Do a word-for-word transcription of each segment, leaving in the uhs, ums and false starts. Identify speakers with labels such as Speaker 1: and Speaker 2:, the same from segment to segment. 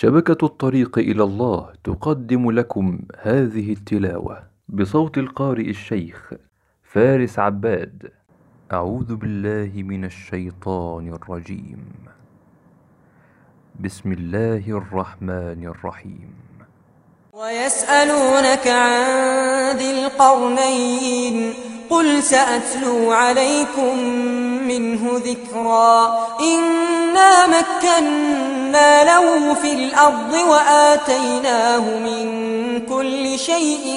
Speaker 1: شبكة الطريق إلى الله تقدم لكم هذه التلاوة بصوت القارئ الشيخ فارس عباد. أعوذ بالله من الشيطان الرجيم. بسم الله الرحمن الرحيم.
Speaker 2: ويسألونك عن ذي القرنين قل سأتلو عليكم منه ذكرا. إنا مكنا له في الأرض وآتيناه من كل شيء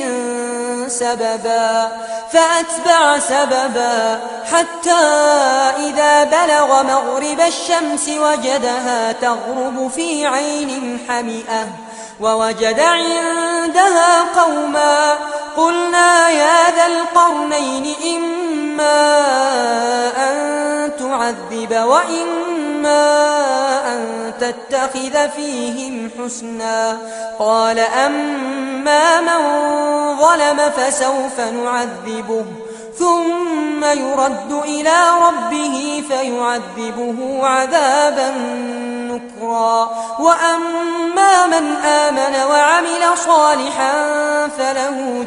Speaker 2: سببا فأتبع سببا حتى إذا بلغ مغرب الشمس وجدها تغرب في عين حمئة ووجد عندها قوما قلنا يا ذا القرنين إما أن تعذب وإما أن تتخذ فيهم حسنا. قال أما من ظلم فسوف نعذبه ثم يرد إلى ربه فيعذبه عذابا نكرا. وأما من آمن وعمل صالحا فله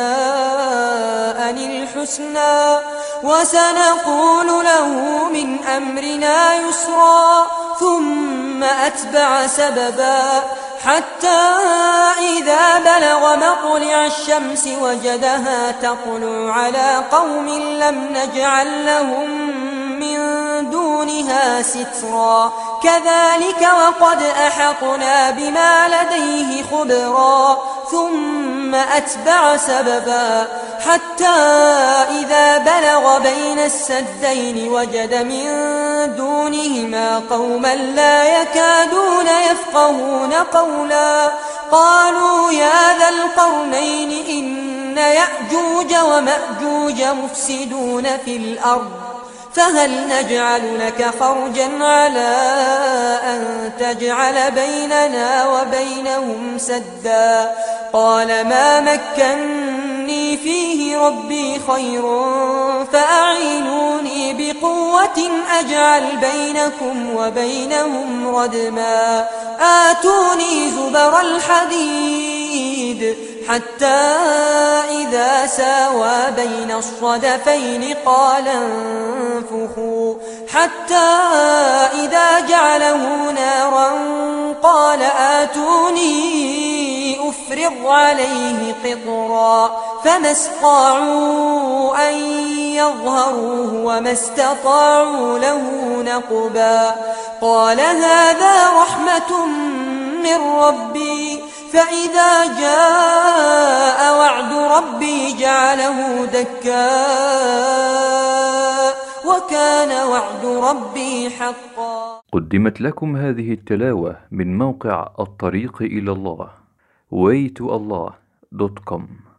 Speaker 2: جزاء الحسنى وسنقول له من أمرنا يسرا. ثم أتبع سببا حتى إذا بلغ مطلع الشمس وجدها تطلع على قوم لم نجعل لهم من دونها سترا. كذلك وقد أحطنا بما لديه خبرا. ثم أتبع سببا حتى إذا بلغ بين السدين وجد من دونهما قوما لا يكادون يفقهون قولا. قالوا يا ذا القرنين إن يأجوج ومأجوج مفسدون في الأرض فهل نجعل لك خرجا على أن تجعل بيننا وبينهم سدا. قال ما مكني فيه ربي خير فأعينوني بقوة أجعل بينكم وبينهم ردما. آتوني زبر الحديد حتى إذا ساوى بين الصدفين قال انفخوا حتى إذا جعله نارا قال آتوني أفرغ عليه قطرا. فما استطاعوا أن يظهروه وما استطاعوا له نقبا. قال هذا رحمة من ربي فإذا جاء وعد ربي جعله دكا وكان وعد ربي حقا.
Speaker 1: قدمت لكم هذه التلاوة من موقع الطريق إلى الله way to allah دوت كوم.